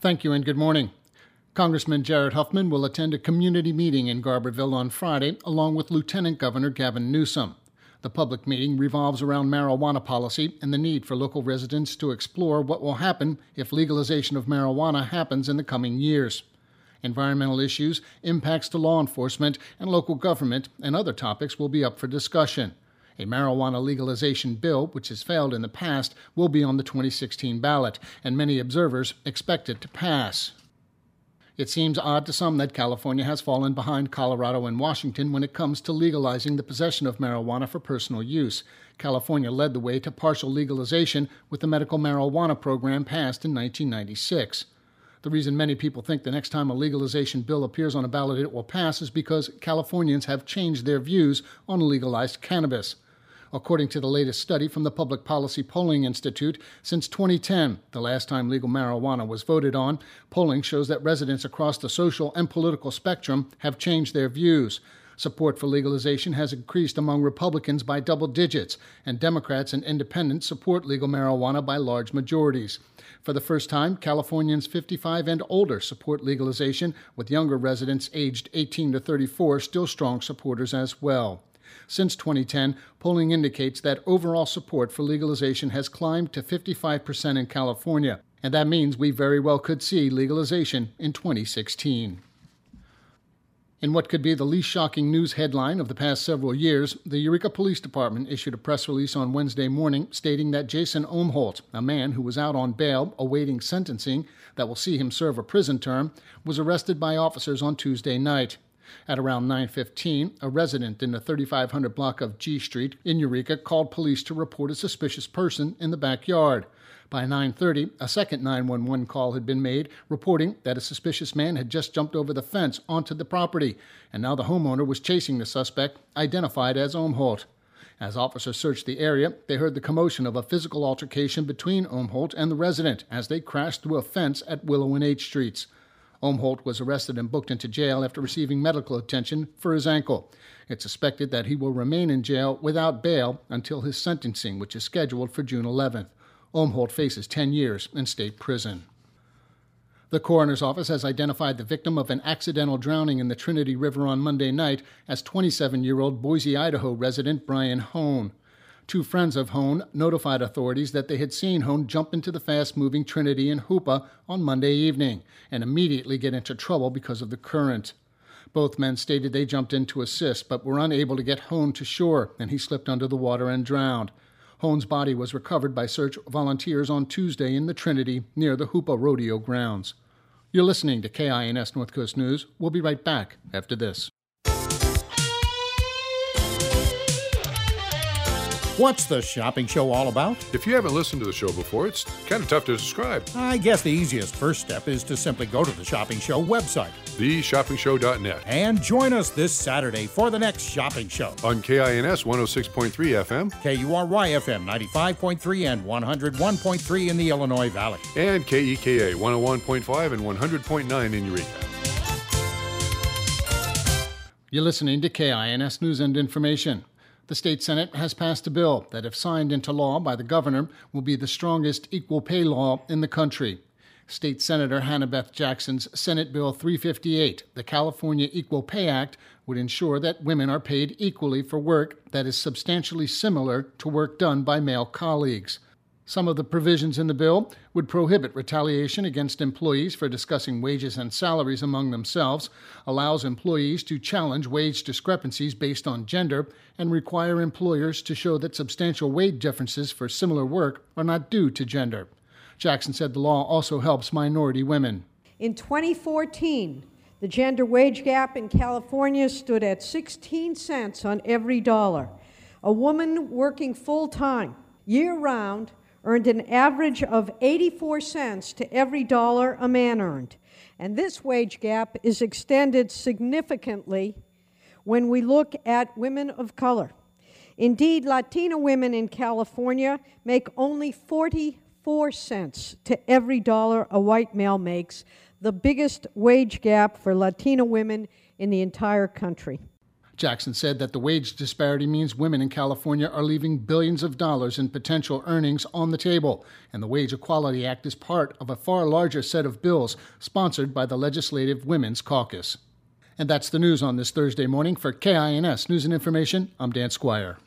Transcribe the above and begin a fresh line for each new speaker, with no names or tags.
Thank you and good morning. Congressman Jared Huffman will attend a community meeting in Garberville on Friday, along with Lieutenant Governor Gavin Newsom. The public meeting revolves around marijuana policy and the need for local residents to explore what will happen if legalization of marijuana happens in the coming years. Environmental issues, impacts to law enforcement and local government, and other topics will be up for discussion. A marijuana legalization bill, which has failed in the past, will be on the 2016 ballot, and many observers expect it to pass. It seems odd to some that California has fallen behind Colorado and Washington when it comes to legalizing the possession of marijuana for personal use. California led the way to partial legalization with the medical marijuana program passed in 1996. The reason many people think the next time a legalization bill appears on a ballot it will pass is because Californians have changed their views on legalized cannabis. According to the latest study from the Public Policy Polling Institute, since 2010, the last time legal marijuana was voted on, polling shows that residents across the social and political spectrum have changed their views. Support for legalization has increased among Republicans by double digits, and Democrats and independents support legal marijuana by large majorities. For the first time, Californians 55 and older support legalization, with younger residents aged 18 to 34 still strong supporters as well. Since 2010, polling indicates that overall support for legalization has climbed to 55% in California, and that means we very well could see legalization in 2016. In what could be the least shocking news headline of the past several years, the Eureka Police Department issued a press release on Wednesday morning stating that Jason Umholt, a man who was out on bail awaiting sentencing that will see him serve a prison term, was arrested by officers on Tuesday night. At around 9:15, a resident in the 3500 block of G Street in Eureka called police to report a suspicious person in the backyard. By 9:30, a second 911 call had been made, reporting that a suspicious man had just jumped over the fence onto the property, and now the homeowner was chasing the suspect, identified as Umholt. As officers searched the area, they heard the commotion of a physical altercation between Umholt and the resident as they crashed through a fence at Willow and H Streets. Umholt was arrested and booked into jail after receiving medical attention for his ankle. It's suspected that he will remain in jail without bail until his sentencing, which is scheduled for June 11th. Umholt faces 10 years in state prison. The coroner's office has identified the victim of an accidental drowning in the Trinity River on Monday night as 27-year-old Boise, Idaho resident Brian Hone. Two friends of Hone notified authorities that they had seen Hone jump into the fast-moving Trinity in Hoopa on Monday evening and immediately get into trouble because of the current. Both men stated they jumped in to assist but were unable to get Hone to shore, and he slipped under the water and drowned. Hone's body was recovered by search volunteers on Tuesday in the Trinity near the Hoopa Rodeo grounds. You're listening to KINS North Coast News. We'll be right back after this.
What's the shopping show all about?
If you haven't listened to the show before, it's kind of tough to describe.
I guess the easiest first step is to simply go to the Shopping Show website,
theshoppingshow.net,
and join us this Saturday for the next shopping show.
On KINS 106.3 FM,
KURY FM 95.3 and 101.3 in the Illinois Valley,
and KEKA 101.5 and 100.9 in Eureka.
You're listening to KINS News and Information. The state Senate has passed a bill that, if signed into law by the governor, will be the strongest equal pay law in the country. State Senator Hannah Beth Jackson's Senate Bill 358, the California Equal Pay Act, would ensure that women are paid equally for work that is substantially similar to work done by male colleagues. Some of the provisions in the bill would prohibit retaliation against employees for discussing wages and salaries among themselves, allows employees to challenge wage discrepancies based on gender, and require employers to show that substantial wage differences for similar work are not due to gender. Jackson said the law also helps minority women.
In 2014, the gender wage gap in California stood at 16 cents on every dollar. A woman working full-time, year-round, earned an average of 84 cents to every dollar a man earned. And this wage gap is extended significantly when we look at women of color. Indeed, Latina women in California make only 44 cents to every dollar a white male makes, the biggest wage gap for Latina women in the entire country.
Jackson said that the wage disparity means women in California are leaving billions of dollars in potential earnings on the table, and the Wage Equality Act is part of a far larger set of bills sponsored by the Legislative Women's Caucus. And that's the news on this Thursday morning. For KINS News and Information, I'm Dan Squire.